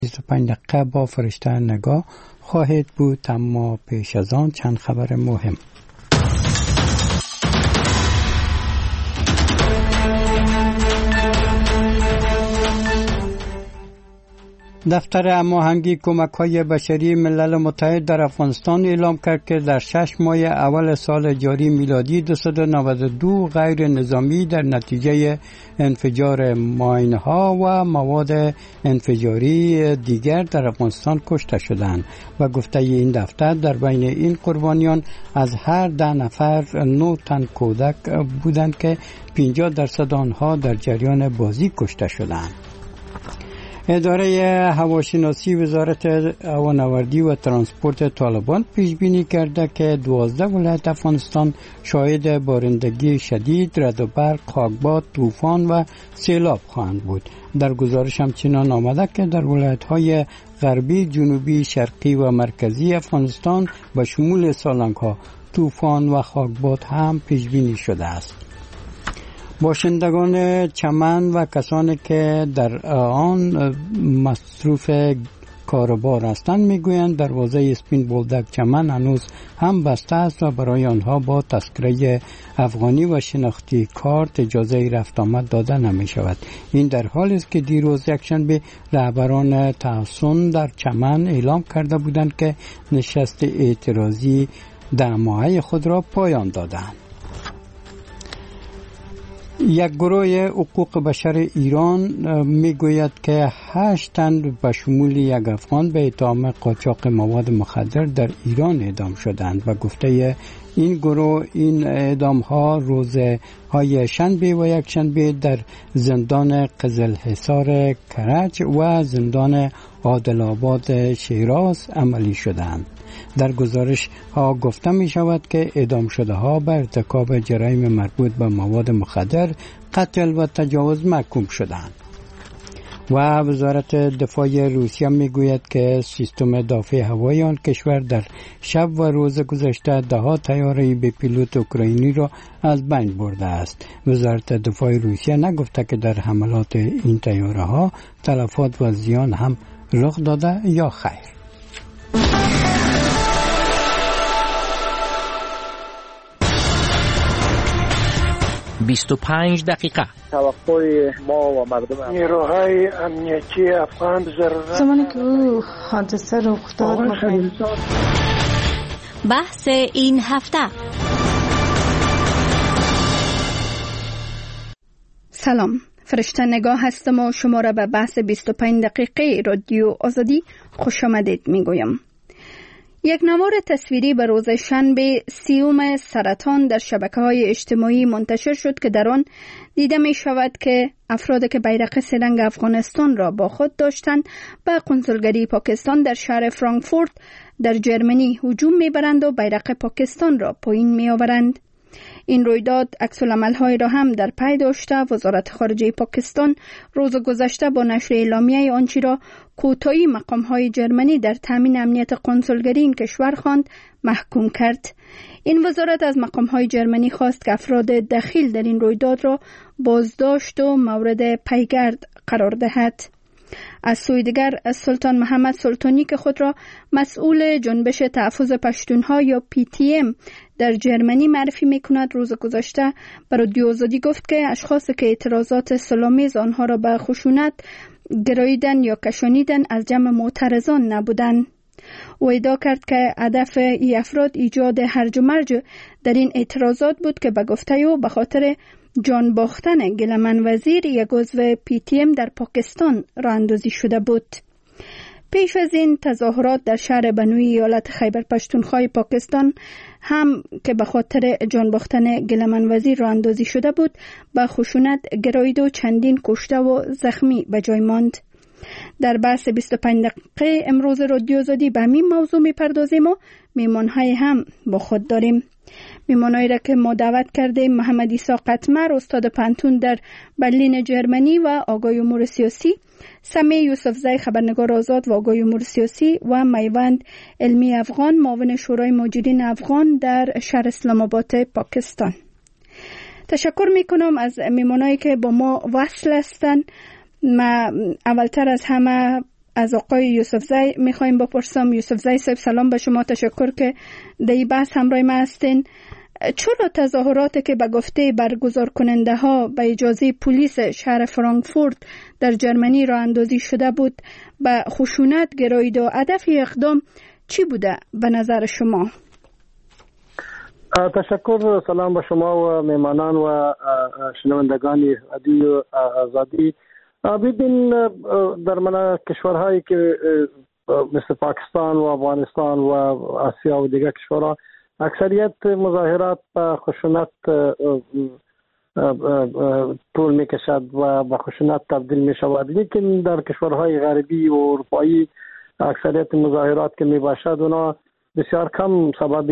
25 دقیقه با فرشته نگاه خواهد بود، اما پیش از آن چند خبر مهم. دفتر هماهنگی کمک‌های بشری ملل متحد در افغانستان اعلام کرد که در 6 ماه اول سال جاری میلادی 292 غیر نظامی در نتیجه انفجار ماین‌ها و مواد انفجاری دیگر در افغانستان کشته شدند و گفته این دفتر در بین این قربانیان از هر 10 نفر 9 تن کودک بودند که 50% آنها در جریان بازی کشته شدند. اداره هواشناسی وزارت هوانوردی و ترانسپورت طالبان پیش بینی کرده که 12 ولایت افغانستان شاهد بارندگی شدید، رعد و برق، خاکباد، طوفان و سیلاب خواهند بود. در گزارش همچنان آمده که در ولایت‌های غربی، جنوبی، شرقی و مرکزی افغانستان به شمول سالنگ‌ها طوفان و خاکباد هم پیش بینی شده است. باشندگان چمن و کسانی که در آن مصروف کاروبار هستند میگویند دروازه اسپین بولدک چمن هنوز هم بسته است و برای آنها با تذکره افغانی و شناختی کارت اجازه رفت آمد داده نمی شود. این در حالی است که دیروز یکشنبه رهبران تحصن در چمن اعلام کرده بودند که نشست اعتراضی 10 ماهه خود را پایان دادند. یک گروه حقوق بشر ایران میگوید که 8 تن به شمول یک افغان به اتهام قاچاق مواد مخدر در ایران اعدام شدند و گفته این گروه این اعدام ها روزهای شنبه و یک شنبه در زندان قزلحصار کرج و زندان عادل آباد شیراز عملی شدند. در گزارش ها گفته می شود که اعدام شده ها به ارتکاب جرایم مربوط به مواد مخدر، قتل و تجاوز محکوم شدند. و وزارت دفاع روسیه می گوید که سیستم دفاع هوایی آن کشور در شب و روز گذشته 10 طیاره به پیلوت اوکراینی را از بین برده است. وزارت دفاع روسیه نگفته که در حملات این طیاره ها تلفات و زیان هم رخ داده یا خیر. 25 دقیقه. توقع ما و مردم نیروهای امنیتی افغان ضرورت زمانی که او حادثه رخ داد. بحث این هفته. سلام، فرشته نگاه هستم و شما را به بحث 25 دقیقه رادیو آزادی خوش آمدید میگویم. یک نوار تصویری به روز شنبه 30 سرطان در شبکه‌های اجتماعی منتشر شد که در آن دیده می شود که افرادی که بیرق سه‌رنگ افغانستان را با خود داشتند به قنصلگری پاکستان در شهر فرانکفورت در جرمنی هجوم می‌برند و بیرق پاکستان را پایین می‌آورند. این رویداد عکس‌العمل‌های را هم در پی داشته وزارت خارجه پاکستان روز گذشته با نشر اعلامیه آنچه را کوتاهی مقام‌های جرمنی در تامین امنیت قنصلگری این کشور خواند محکوم کرد. این وزارت از مقام‌های جرمنی خواست که افراد دخیل در این رویداد را بازداشت و مورد پیگرد قرار دهد. از سوی دیگر سلطان محمد سلطانی که خود را مسئول جنبش تحفظ پشتونها یا PTM در جرمنی معرفی می‌کند روز گذشته بر رادیو آزادی گفت که اشخاصی که اعتراضات صلح‌آمیز آنها را به خشونت گراییدن یا کشانیدن از جمع معترضان نبودند. او ادعا کرد که هدف این افراد ایجاد هرج و مرج در این اعتراضات بود که به گفته او به خاطر جان باختن گلمن وزیر یک عضو PTM در پاکستان راه اندازی شده بود. پیش از این تظاهرات در شهر بنوی ایالت خیبر پشتونخوا پاکستان هم که به خاطر جان باختن گلمن وزیر راه اندازی شده بود به خشونت گرایید و چندین کشته و زخمی به جای ماند. در بحث 25 دقیقه امروز رادیو آزادی به همین موضوع میپردازیم و میمانهای هم با خود داریم. میمانایی را که ما دعوت کردیم محمد عیسی قطمر استاد پانتون در برلین جرمنی و آگاه امور سیاسی، سمی یوسفزی خبرنگار آزاد و آگاه امور سیاسی و میوند علمی افغان معاون شورای مهاجرین افغان در شهر اسلام آباد پاکستان. تشکر میکنم از میمانایی که با ما وصل هستند. ما اولتر از همه از آقای یوسفزی میخوایم بپرسم. یوسفزی صاحب سلام، به شما تشکر که در این بحث همراه ما هستین. چرا تظاهراتی که به گفته برگزار کننده ها به اجازه پلیس شهر فرانکفورت در جرمنی راه اندازی شده بود به خشونت گرایید و هدف اقدام چی بوده به نظر شما؟ تشکر. سلام به شما و میمانان و شنوندگان رادیو آزادی. ببین، در من کشورهایی که مثل پاکستان و افغانستان و آسیا و دیگر کشورها اکثریت مظاهرات به خشونت طول میکشد و به خشونت تبدیل می شود، لیکن در کشورهای غربی و اروپایی اکثریت مظاهرات که می باشد اونا بسیار کم سبب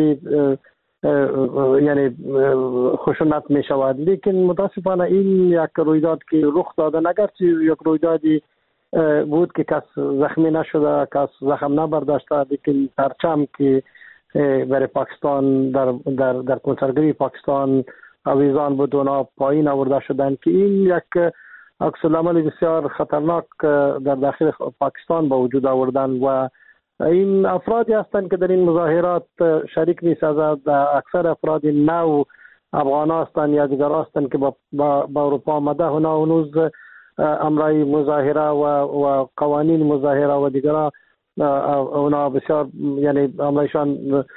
یعنی خشونت می شود. لیکن متاسفانه این یک رویداد که رخ داده، اگرچه یک رویدادی بود که کس زخمی نشده، کس زخم نبرداشته، لیکن پرچم که برای پاکستان در کنسرگری پاکستان آویزان بود اونا پایین آورده شدن که این یک عکس العمل بسیار خطرناک در داخل پاکستان به وجود آوردن و این افرادی هستند که در این مظاهرات شریک می‌سازند. اکثر افراد نو افغان هستند یا دیگر هستند که با اروپا آمده، اونا هنوز امرای مظاهره و قوانین مظاهره و دیگر اونا بسیار یعنی امرایشان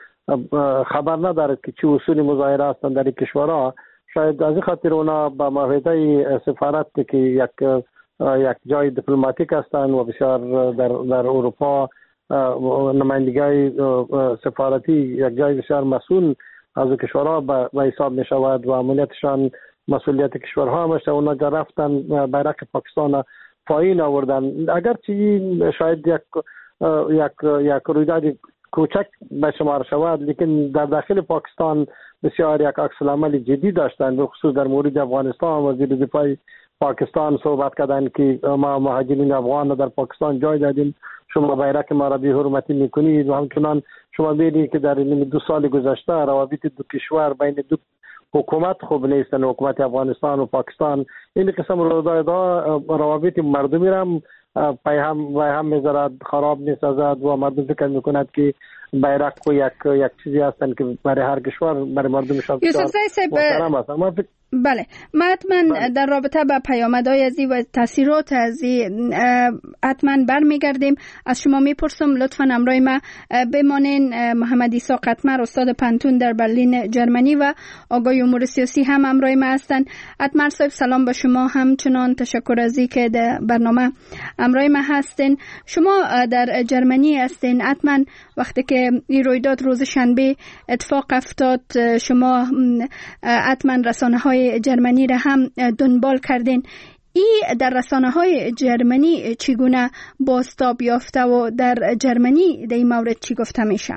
خبر ندارد که چه اصول مظاهره هستند در این کشورها. شاید از این خاطر اونا با معاهده سفارت که یک جای دیپلماتیک هستند و بسیار در اروپا نمایندگی سفارتی یک جای بسیار مسئول از کشورها به حساب می شود و امنیتشان مسئولیت کشورها میشه. اونا رفتن بیرق پاکستان پایین آوردن. اگرچه این شاید یک رویداد کوچک به شمار شود، لیکن در داخل پاکستان بسیار یک عکس العمل جدی داشتند، به خصوص در مورد افغانستان. وزیر دفاع پاکستان صحبت کردند که ما مهاجرین افغان در پاکستان جای دادیم، شما بیرق ما را بی حرمتی میکنید و همچنان شما ببینید که در این 2 سال گذشته روابط دو کشور بین دو حکومت خوب نیستن، حکومت افغانستان و پاکستان. این قسم روابط مردمی را هم میذارد، خراب میسازد و مردم فکر میکند که بیرق و یک چیزی هستند که برای هر کشور برای مردمشان محترم هستند. بله، من حتما در رابطه با پیامدهای ازی و تاثیرات ازی حتما برمیگردیم. از شما میپرسم لطفا همراه ما بمانین. محمد عیسی قطمر استاد پانتون در برلین جرمنی و آقای امور سیاسی هم همراه ما هستند. قطمر صاحب سلام به شما، همچنان تشکر ازی که در برنامه همراه ما هستین. شما در جرمنی هستین، حتما وقتی که این رویداد روز شنبه اتفاق افتاد شما حتما رسانه‌های جرمنی را هم دنبال کردین. این در رسانه‌های جرمنی چگونه بازتاب یافته و در جرمنی در این مورد چی گفته میشه؟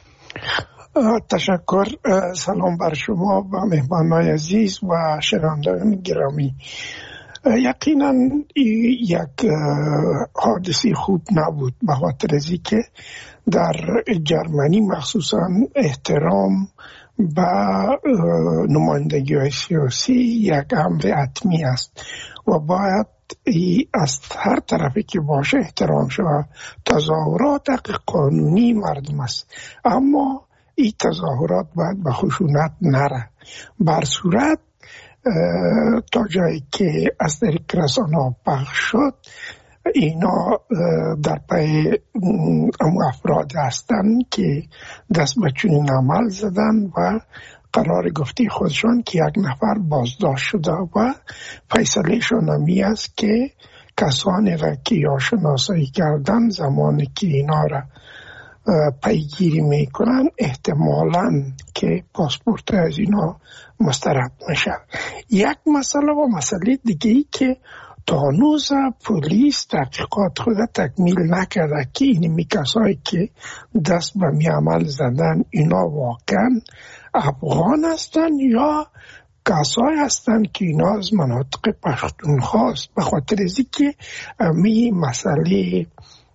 تشکر. سلام بر شما و مهمانان عزیز و شنوندگان گرامی. یقینا یک حادثه خوب نبود، به خاطر از اینکه در جرمنی مخصوصا احترام با نمایندگی سیاسی یک امر حتمی است و باید از هر طرفی که باشه احترام شود. تظاهرات حق قانونی مردم است، اما این تظاهرات باید به خشونت نره. بر صورت تا جایی که از طریق رسانه‌ها پخش شد اینا در پی افراد هستند که دست به چنین عمل زدن و قرار گفته خودشان که یک نفر بازداشت شده و فیصله شنامی است که کسانی را که یا شناسایی کردن زمانی که اینا را پیگیری میکنن احتمالاً که پاسپورت از اینا مسترد میشه. یک مسئله و مسئله دیگه ای که تا هنوز پلیس تحقیقات خود تکمیل نکرده که اینمی کسایی که دست به می عمل زدن اینا واقعا افغان هستن یا کسایی هستن که اینا از مناطق پختونخوا است. به خاطر از اینکه می مسئله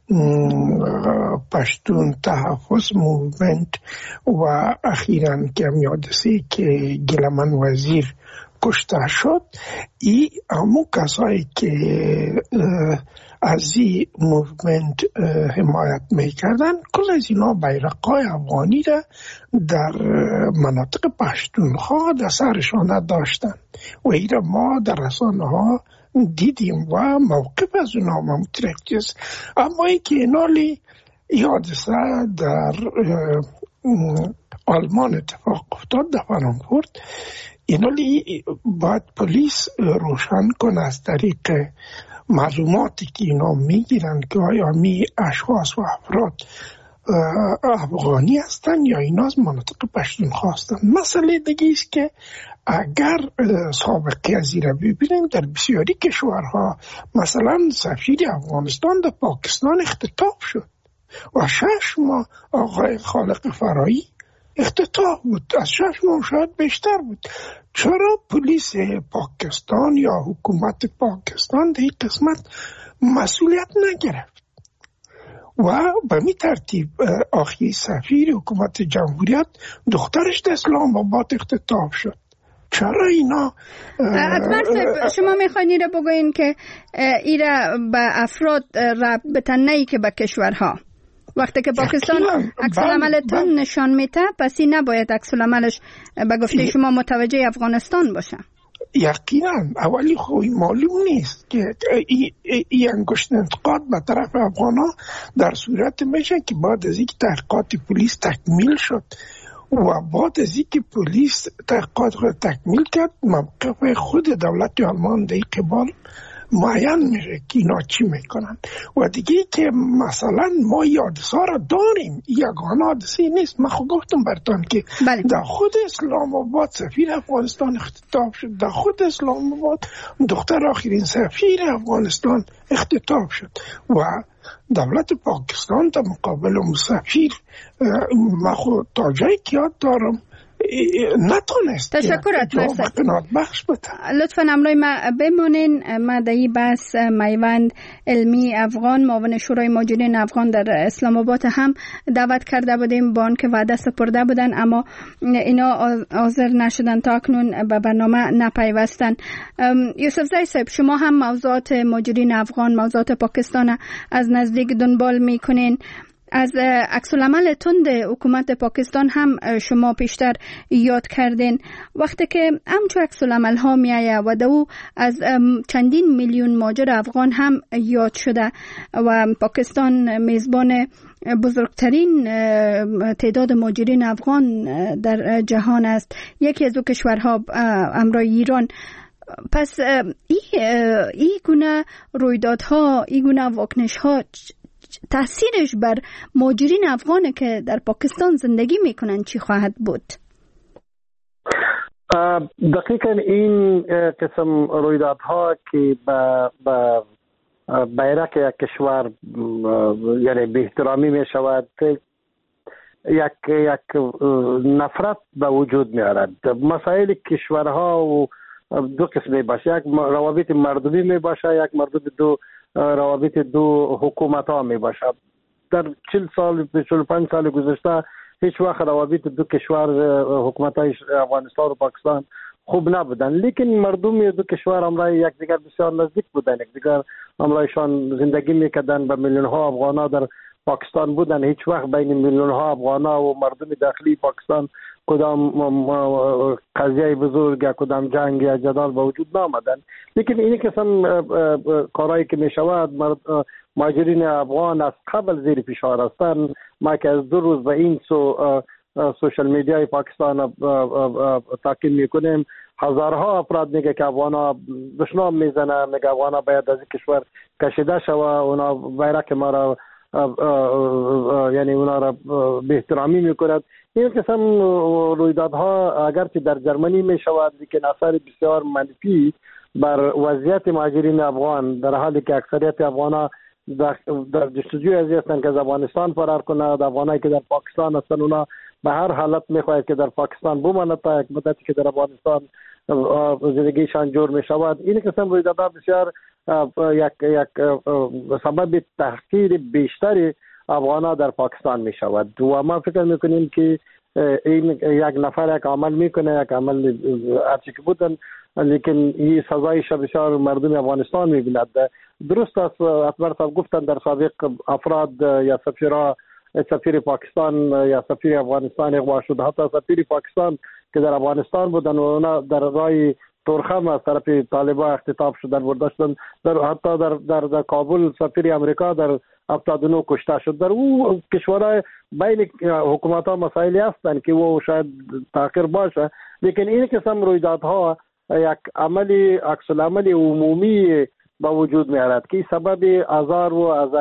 پشتون تحفظ موومنت و اخیراً که حادثه‌ای که گیلمن وزیر کشته شد، ای همون کسایی که از این موومنت حمایت میکردن کل از اینا بیرقای افغانی را در مناطق پشتونخوا در سرشان داشتن و ایره ما در رسانه ها دیدیم و موقف از اونا مترکز است. اما ای که اینالی حادثه در آلمان اتفاق افتاد در فرانکفورت، اینالی باید پلیس روشن کنه از طریق معلوماتی که اینا میگیرن که آیا می اشخاص و افراد افغانی هستن یا اینا از مناطق پشتونخوا هستن. مسئله دیگه است که اگر سابقه از این را ببینیم در بسیاری کشورها، مثلا سفیر افغانستان در پاکستان اختطاف شد و 6 ماه آقای خالق فرایی اختطاف بود، از 6 ماه شاید بیشتر بود. چرا پلیس پاکستان یا حکومت پاکستان در این قسمت مسئولیت نگرفت؟ و به می ترتیب آخی سفیر حکومت جمهوریت دخترش در اسلام آباد اختطاف شد. چرا اینا شما میخواین ایره بگوین که ایره به افراد ربط نهی که به کشورها، وقتی که پاکستان عکس العملتون نشان میده، پس این نباید عکس العملش به گفته شما متوجه افغانستان باشه؟ یقینا اولی خوی معلوم نیست که این انگشت انتقاد به طرف افغانا در صورت میشه که بعد از اینکه تحقیقات پلیس تکمیل شد و بعد از اینکه پلیس تحقیقات خود تکمیل کرد، موقف خود دولت آلمان در این قبال معین میشه که اینا چی میکنن. و دیگه که مثلا ما حادثه را داریم، یگانه حادثه نیست. من خود گفتم براتون که در خود اسلام آباد سفیر افغانستان اختطاف شد، در خود اسلام آباد دختر آخرین سفیر افغانستان اختطاف شد و دولت پاکستان در مقابل سفیر، من خود تا جایی که یاد دارم نتونست تشکرت بخش بده. لطفاً امروی ما بمانین. ما در این بحث میوند علمی افغان، معاون شورای مهاجرین افغان در اسلام آباد هم دعوت کرده بودیم، با آنکه وعده سپرده بودن اما اینا حاضر نشدن، تا اکنون به برنامه نپیوستن. یوسف زی صاحب، شما هم موضوعات مهاجرین افغان، موضوعات پاکستان از نزدیک دنبال میکنین. از عکس العمل تند حکومت پاکستان هم شما پیشتر یاد کردین. وقتی که همچو عکس العمل ها می آید و دو از چندین میلیون مهاجر افغان هم یاد شده و پاکستان میزبان بزرگترین تعداد مهاجرین افغان در جهان است، یکی از دو کشورها همراه ایران. پس این گونه رویدادها، این گونه واکنش‌ها تأثیرش بر مهاجرین افغان که در پاکستان زندگی میکنن چی خواهد بود؟ دقیقاً این قسم رویدادها که به بیرق یک کشور یعنی به احترامی می شود، یک نفرت به وجود می آورد. مسائل کشورها و دو قسمی باشه، یک روابط مردمی می باشه، یک روابط دو حکومت ها می باشه. در 40 سال 45 سال گذشته هیچ وقت روابط دو کشور، حکومت های افغانستان و پاکستان خوب نبودن، لیکن مردم دو کشور همراه یکدیگر بسیار نزدیک بودن، یکدیگر همراهشان زندگی میکردن. به میلیون ها افغان ها در پاکستان بودن، هیچ وقت بین میلیون ها افغان ها و مردم داخلی پاکستان کدام قضیه بزرگ یا کدام جنگ یا جدال به وجود نآمدن. لیکن این قسم کارهایی که می شود، مهاجرین افغان از قبل زیر فشار هستند. ما که از 2 روز به این سوشال میدیای پاکستان تاکید میکنیم، هزارها افراد میگه که افغانا دشنام میزنه، میگه افغانا باید از کشور کشیده شوه، اونا بیرق ما را یعنی اونا را به احترامی میکند. این قسم رویدادها اگرچه در جرمنی می شود، لیکن اثر بسیار منفی بر وضعیت مهاجرین افغان، در حالی که اکثریت افغان‌ها در جستجوی ازی هستند که از افغانستان فرار کنند. افغانایی که در پاکستان هستند اونا به هر حالت میخواهند که در پاکستان بمانند تا یک مدتی که در افغانستان زندگیشان جور می شود. این قسم رویدادها بسیار یک سبب تحقیر بیشتری افغان‌ها در پاکستان می شود و ما فکر میکنیم که این یک نفر یک عمل میکنه، یک عمل هرچی که بودن لیکن این سزایش بسیار مردم افغانستان می‌بیند. درست است اکبر صاحب گفتن در سابق افراد یا سفیر پاکستان یا سفیر افغانستان اغوا شد. حتی سفیر پاکستان که در افغانستان بودن و اونا در رای تورخم از طرف طالبان اختطاف شدن برده شدن. حتی در کابل سفیر امریکا در 79 کشته شد. در او کشورهای بین حکومت ها مسائلی هستند که او شاید تاخیر باشه، لیکن این قسم رویدادها یک عکس العمل عمومی با وجود میارد که سبب آزار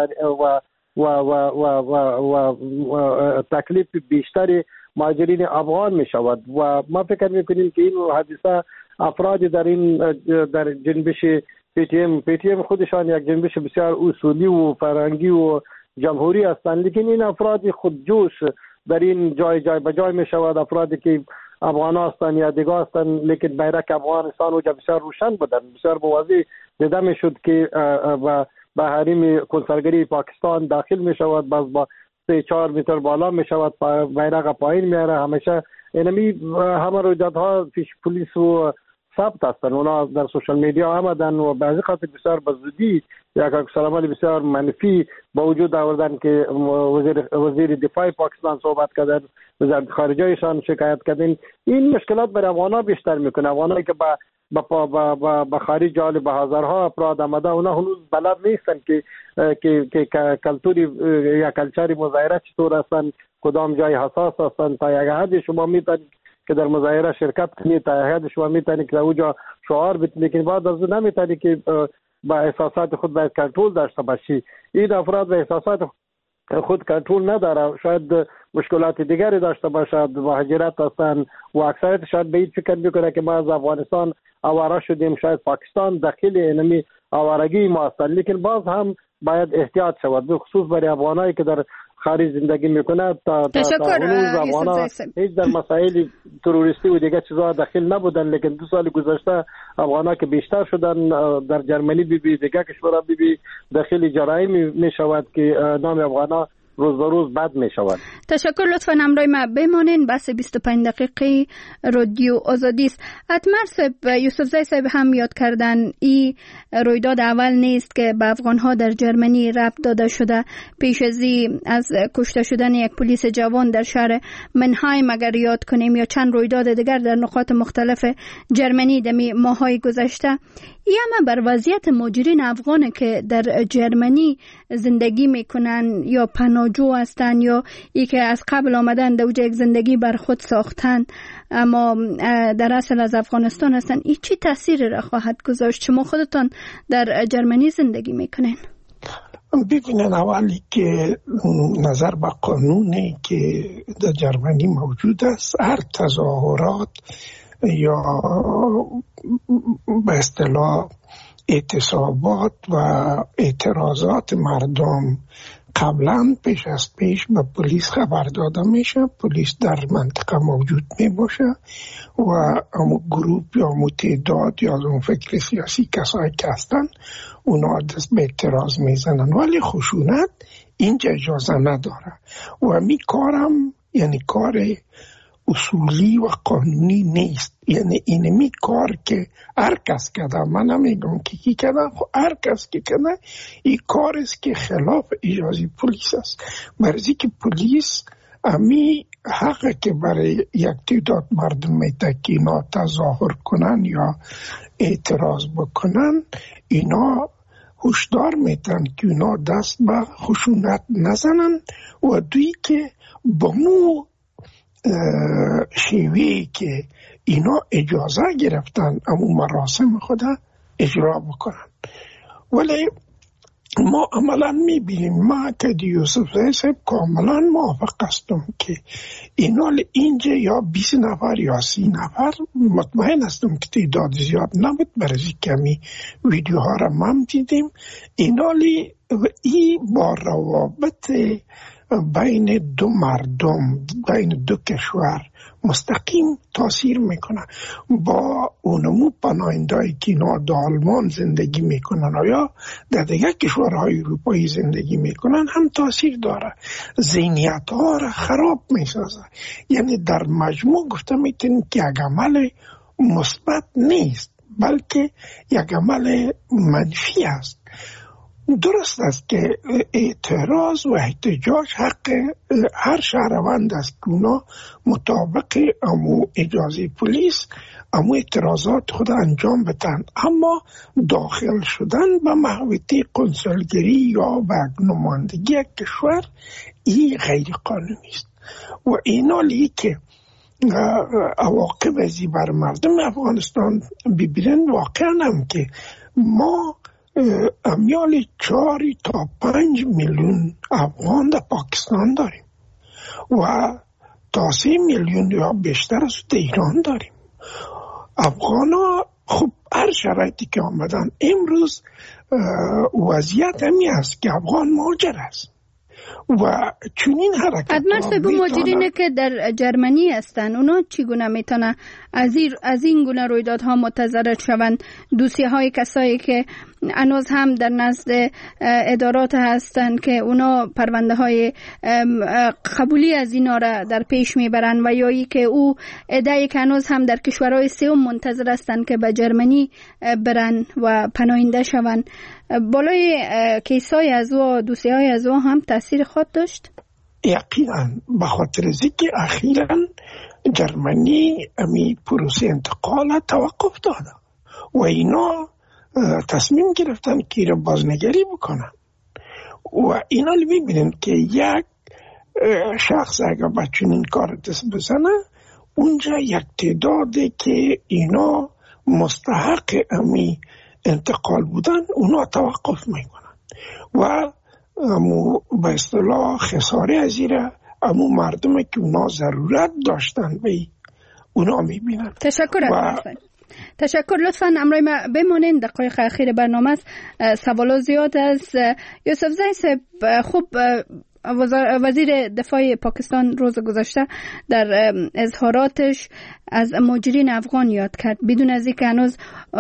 و تکلیف بیشتر مهاجرین افغان می شود و ما فکر میکنیم که این حادثه افرادی در جنبش پی تی ام خودشان یک جنبش بسیار اصولی و فرهنگی و جمهوری هستند، لیکن این افراد خودجوش در این جای به جای می شود. افرادی که افغان هستند یا دیگه هستند لیکن بیرق افغانستان و بسیار روشن بودن، بسیار بوازی دیده می شد که به حریم کنسرگری پاکستان داخل می شود، باز با 3-4 متر بالا می شود، بیرق پایین میاره. همیشه اینمی همه رویدادها پیش پلیس و ثبت هستند، اونا در سوشال میدیا آمدن و بعضی خاطر بسیار بزودی یک عکس‌العمل بسیار منفی با وجود آوردن که وزیر دفاع پاکستان صحبت کردن، وزارت خارجه‌شان شکایت کردن. این مشکلات برای افغان‌ها بیشتر میکنه. افغانایی که با خارج جال به هزارها افراد آمده، اونا هنوز بلد نیستن که کلتوری یا کلچری مظاهره چطور هستن، کدام جای حساس هستن. تا یک حد شما میتونید که در مظاهره شرکت کنید، تا یک حد شما میتونید که در اونجا شعار بدید، لیکن بعد از اون نمیتونید که با احساسات خود باید کنترل داشته باشی. این افراد به احساسات خود کنترل نداره، شاید مشکلات دیگری داشته باشد، مهاجرت هستند و اکثریت شاید به این فکر میکنه که ما از افغانستان آواره شدیم، شاید پاکستان داخل اینمی آوارگی ما هستند. لیکن باز هم باید احتیاط شود، به خصوص برای افغانایی که در خارج زندگی میکنه. تا افغانا هیچ در مسائل تروریستی و دیگه چیزها داخل نبودن، لیکن 2 سال گذشته افغانا که بیشتر شدن در جرمنی دیگه کشورها داخل جرایم میشود که نام افغانا روز به روز بد می شود. تشکر. لطفاً همراه ما بمانین. بس 25 دقیقه رادیو آزادی است. اتمر صاحب، یوسف زی صاحب هم یاد کردن این رویداد اول نیست که به افغانها در جرمنی ربط داده شده. پیش از کشته شدن یک پلیس جوان در شهر منهایم اگر یاد کنیم یا چند رویداد دیگر در نقاط مختلف جرمنی در ماهای گذشته، این همه بر وضعیت مهاجرین افغان که در جرمنی زندگی میکنن یا پناهجو هستن یا ای که از قبل آمدن در یک زندگی بر خود ساختن اما در اصل از افغانستان هستن، این چی تاثیر را خواهد گذاشت؟ شما خودتان در جرمنی زندگی میکنین. ببینن اولی که نظر به قانونی که در جرمنی موجود است، هر تظاهرات یا به اصطلاح اعتصابات و اعتراضات مردم قبلا پیش به پلیس خبر داده میشه. پلیس در منطقه موجود می باشه و امو گروپ یا امو تعداد یا اون فکر سیاسی کسایی که هستن اونا دست به اعتراض میزنن، ولی خشونت اینجا اجازه نداره و می کارم یعنی کار اصولی و قانونی نیست. یعنی اینمی کار که هر کس کرده، من نمیگم که کی کرده، هر کس که کرده این کار است که خلاف اجازه پلیس است. برای که پلیس امی حق که برای یک تعداد مردم میده که اینا تظاهر کنن یا اعتراض بکنن، اینا هشدار میتن که اینا دست به خشونت نزنن و دوی که با مو شیوهی که اینا اجازه گرفتن امو مراسم خود اجرا بکنن. ولی ما عملا میبینیم، ما که یوسف زی صاحب کاملا موافق هستم که اینا اینجا یا 20 نفر یا 30 نفر، مطمئن هستم که تعداد زیاد نبود، برای کمی ویدیوها را ما دیدیم. اینا ای با روابط بین دو مردم، بین دو کشور مستقیم تاثیر میکنه. با اونمو پناهنده‌ای که اینا در آلمان زندگی میکنن یا در دیگر کشورهای اروپایی زندگی میکنن هم تاثیر داره، ذهنیت ها را خراب میسازه. یعنی در مجموع گفته میتونیم که یک عمل مثبت نیست، بلکه یک عمل منفی است. درست است که اعتراض و احتجاج حق هر شهروند است که اونا مطابق امو اجازه پلیس امو اعتراضات خود انجام بدن، اما داخل شدن به محوطه کنسولگری یا به نمایندگی کشور این غیر قانونی است و اینا که عواقب ازی بر مردم افغانستان ببینن. واقعا هم که ما امیال 4 تا 5 میلیون افغان در پاکستان داریم و تا 3 میلیون یا بیشتر از ایران داریم. افغان ها خب هر شرایطی که آمدن امروز وضعیت همی است که افغان مهاجر است و چونین حرکت ادمر صاحب مهاجرینه که در جرمنی هستن اونا چگونه میتونه از این گونه رویدادها متضرر شوند؟ دوسیه های کسایی که هنوز هم در نزد ادارات هستند که اونا پرونده های قبولی از اینا را در پیش میبرن و یا ای که او ادعی که هنوز هم در کشورهای سوم منتظر هستند که به جرمنی برن و پناهنده شوند، بالای کیسای از او دوسیه های از او هم تاثیر خود داشت؟ یقینا، به خاطر اینکه اخیراً جرمنی امی پروسه انتقال توقف داده و اینا تصمیم گرفتن که را بازنگری بکنن و اینا ببینن که یک شخص اگر با چنین کار دست بزنه اونجا یک تعداده که اینا مستحق امی انتقال بودن اونا توقف میکنن و به اصطلاح خساره ازیره امو مردم که اونا ضرورت داشتن به اونا میبینن. تشکر. لطفاً امروی ما بمانین، دقایق اخیر برنامه است. سوالات زیاد از یوسف زی صاحب. خوب وزیر دفاع پاکستان روز گذشته در اظهاراتش از مهاجرین افغان یاد کرد، بدون از اینکه هنوز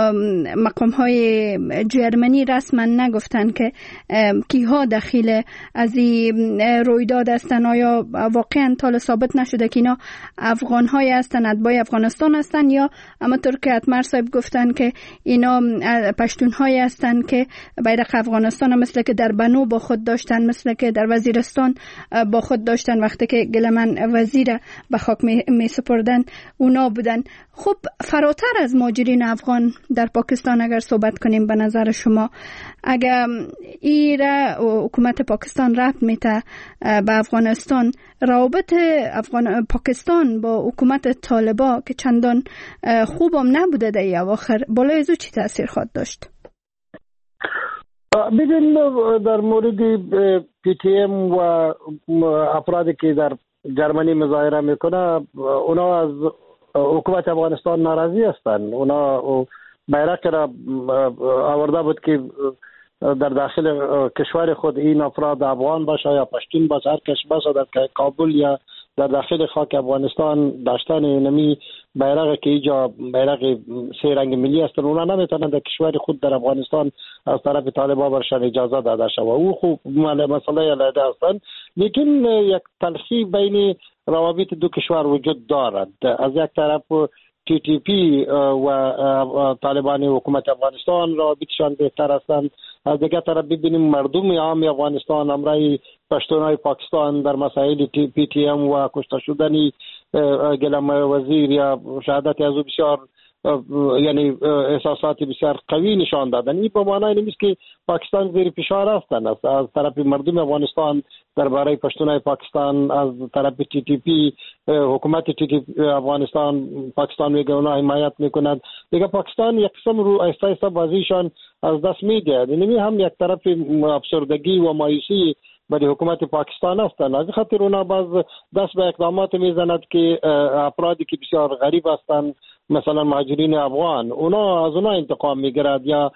مقام‌های جرمنی رسما نگفتن که کیها دخیل از این رویداد هستن. آیا واقعا تا ثابت نشده که اینا افغان‌های هستن، اتباع افغانستان هستن، یا همونطور که اتمر صاحب گفتن که اینا پشتون‌های هستن که بیرق افغانستان مثل که در بنو با خود داشتن، مثل که در وزیرستان با خود داشتن وقتی که گلمن وزیر به خاک می سپردن اونا بودن. خب فراتر از مهاجرین افغان در پاکستان اگر صحبت کنیم، به نظر شما اگر ایره حکومت پاکستان رفت میته به افغانستان، روابط پاکستان با حکومت طالبا که چندان خوبم نبوده در اواخر، بالای ازو چی تاثیر خواهد داشت؟ ببین در مورد پی تی ام و افرادی که در جرمنی مظاهره میکنه اونا از حکومت افغانستان ناراضی هستند. اونا بیرق را آورده بود که در داخل کشور خود این افراد افغان باشه یا پشتون باشه، هر کس باشه در کابل یا در داخل خاک افغانستان داشتن نمی بیرق که اینجا بیرق سه رنگ ملی است، اونا نمیتونن در کشور خود در افغانستان از طرف طالبان برشان اجازه داده شود. او خوب مسئله علیحده هستند، لیکن یک تلخی بین روابط دو کشور وجود دارد. از یک طرف تی تی پی و طالبان حکومت افغانستان روابطشان بهتر هستند، از دیگر طرف ببینیم مردم عام افغانستان همراه پشتونای پاکستان در مسائل پی تی ام و کشته شدن گلم وزیر یا شهادت از او بسیار یعنی احساسات بسیار قوی نشان دادن. این به معنای نیست که پاکستان زیر فشار هستند. از طرف مردم افغانستان درباره پشتونای پاکستان، از طرف تی تی پی حکومت تی تی پی افغانستان پاکستان میگه اونا حمایت میکنند. دیگه پاکستان یک قسم رو ایستا ایستا بازیشان از دست میده. یعنی هم یک طرف افسردگی و مایوسی برای حکومت پاکستان هستند. از خاطر اونا باز دست به اقدامات میزند که افرادی که بسیار غریب هستند، مثلا مهاجرین افغان، اونا از اونا انتقام میگیرد یا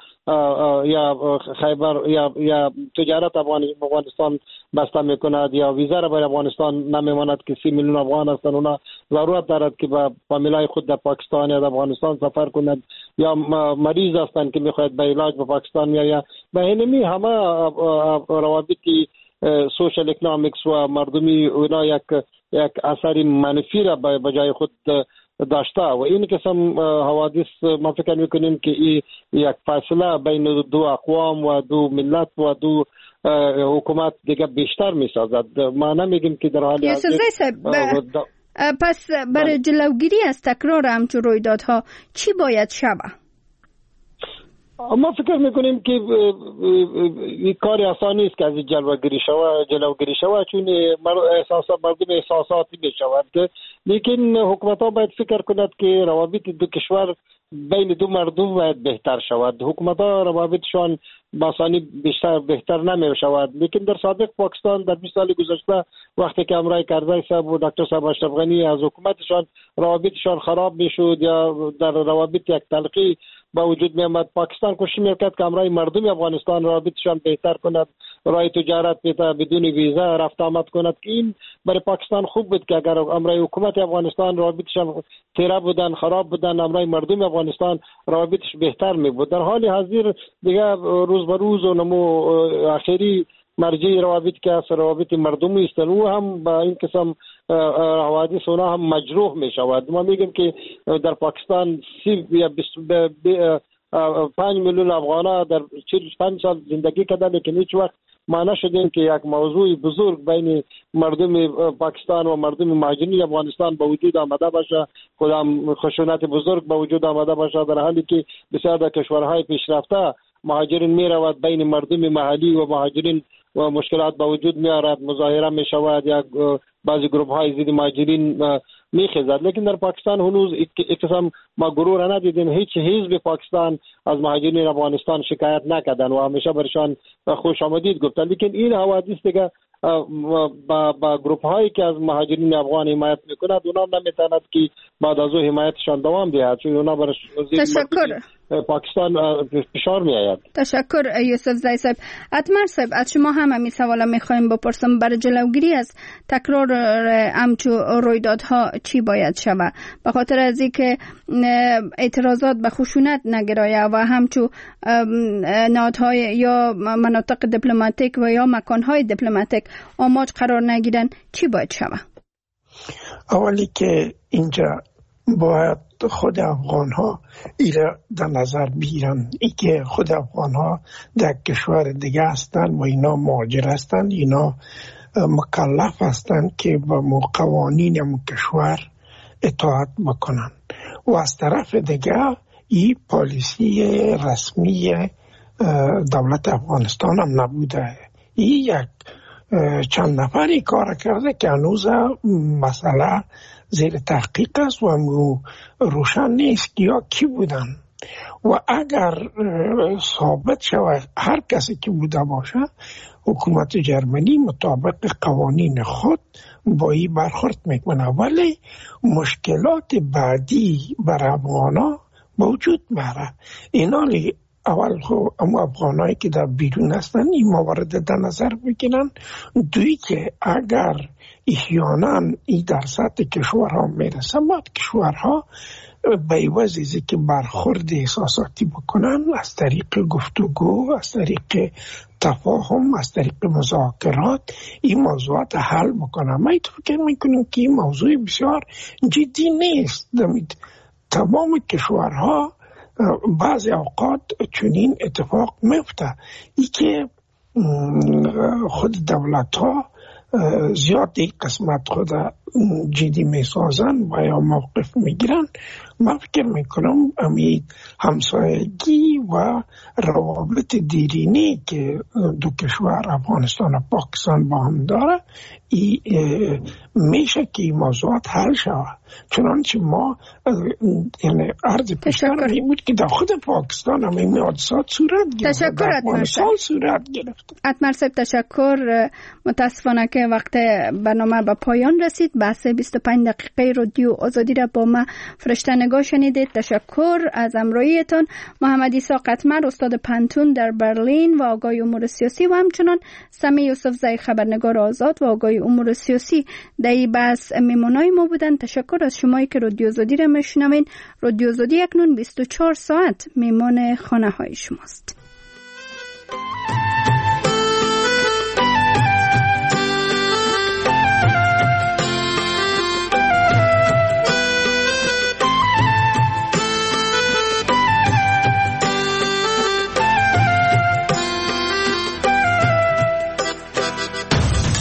خیبر یا تجارت افغانستان بسته میکند یا ویزا را برای افغانستان نمیماند که 30 میلیون افغان هستند. اونا ضرورت دارد که با فامیلای خود در پاکستان یا در افغانستان سفر کند، یا مریض هستند که میخواهد به علاج به پاکستان یا به اینمی همه روابطی سوشل اکنامیکس و مردمی اونا یک اثر منفی را به جای خود داشته و این قسم حوادث ما فکر میکنیم که یک فاصله بین دو اقوام و دو ملت و دو حکومت دیگه بیشتر میسازد. ما نمیگیم که در حال حاضر پس برای جلوگیری از تکرار همچون رویدادها چی باید شود؟ ما فکر میکنیم که این کار آسانی است که از جلوگیری شود چون مردم احساساتی میشود، لیکن حکومت ها باید فکر کند که روابط دو کشور بین دو مردم باید بهتر شود. حکومت ها روابطشان آسانی بهتر نمی شود، لیکن در سابق پاکستان در 20 سال گذشته وقتی که امرای کرزی صاحب و دکتر صاحب اشرف غنی از حکومتشان روابطشان خراب میشد یا در روابط یک تلخی با وجود می آمد، پاکستان کوشش میکرد که امرای مردم افغانستان روابطشان بهتر کند، راه تجارت بدون ویزا رفت آمد کند که این برای پاکستان خوب بود که اگر امرای حکومت افغانستان روابطشان تیره بودن خراب بودن، امرای مردم افغانستان روابطش بهتر می بود. در حال حاضر دیگه روز به روز و نمو اخیری مرجع روابط که از روابط مردمی است و هم با این قسم حوادث اونا هم مجروح می شود. ما میگیم که در پاکستان 5 میلیون افغان در 45 سال زندگی کردن، لیکن هیچ وقت ما نشدیم که یک موضوع بزرگ بین مردم پاکستان و مردم مهاجرین افغانستان به وجود آمده باشه، کدام خشونت بزرگ به وجود آمده باشه، در حالی که بسیار از کشورهای پیشرفته مهاجرین می رود بین مردم محلی و مهاجرین و مشکلات به وجود می آورد، مظاهره می شود یا بعضی گروه های ضد مهاجرین می خیزد. لیکن در پاکستان هنوز اقسام ما گرور ندیدیم، هیچ حزب پاکستان از مهاجرین افغانستان شکایت نکردن و همیشه برشان خوش آمدید گفتن. لیکن این حوادث دیگه با گروه هایی که از مهاجرین افغان حمایت میکند اونا نمیتواند که بعد از او حمایتشان دوام دهد، چون اونا برای پاکستان فشار میآید. تشکر یوسف زی صاحب. اتمر صاحب از شما هم همین سوالا میخوایم بپرسم، برای جلوگیری از تکرار همچو رویدادها چی باید شود؟ به خاطر از اینکه اعتراضات به خشونت نگرایه و همچو نهادهای یا مناطق دیپلماتیک و یا مکانهای دیپلماتیک آماج قرار نگیرن چی باید شود؟ اولی که اینجا باید خود افغان ها ایره در نظر بگیرن، ای که خود افغان ها در کشور دیگه هستن و اینا مهاجر هستن، اینا مکلف هستن که با قوانین کشور اطاعت بکنن و از طرف دیگه این پالیسی رسمی دولت افغانستان هم نبوده. این یک چند نفری کار کرده که هنوز مسئله زیر تحقیق است و روشن نیست که یا کی بودن و اگر ثابت شود هر کسی که بوده باشه حکومت جرمنی مطابق قوانین خود با این برخورد میکنه، ولی مشکلات بعدی بر افغانا موجود میره. اینا اول اما افغانایی که در بیرون هستن این موارد در نظر بگیرن، دوی که اگر احیانا این در سطح کشورها میرسه باید کشورها به عوض که برخورد احساساتی بکنن از طریق گفتگو، از طریق تفاهم، از طریق مذاکرات این موضوعات حل بکنن. ما فکر میکنیم که این موضوع بسیار جدی نیست. تمام کشورها بعضی اوقات چنین اتفاق میفته، ای که خود دولت ها زیاد این قسمت خود جدی میسازن و یا موقف میگیرن. من فکر میکنم امی همسایگی و روابط دیرینی که دو کشور افغانستان و پاکستان با هم داره میشه که این موضوعات حل شود. چنانچه ما یعنی عرض پیشتر این بود که در خود پاکستان هم این حادثات صورت گرفت، در افغانستان صورت گرفت. اتمر صاحب تشکر. متاسفانه که وقت برنامه به پایان رسید. بحث 25 دقیقه رادیو آزادی را با ما فرشته نگاه شنیدید. تشکر از همراهیتان. محمد عیسی اتمر استاد پنتون در برلین و آگاه امور سیاسی و همچنان سمی یوسف زی خبرنگار آزاد و آگاه امور سیاسی در این بحث میمونای ما بودن. تشکر از شمایی که رادیو آزادی را میشنوین. رادیو آزادی اکنون 24 ساعت میمان خانه های شماست.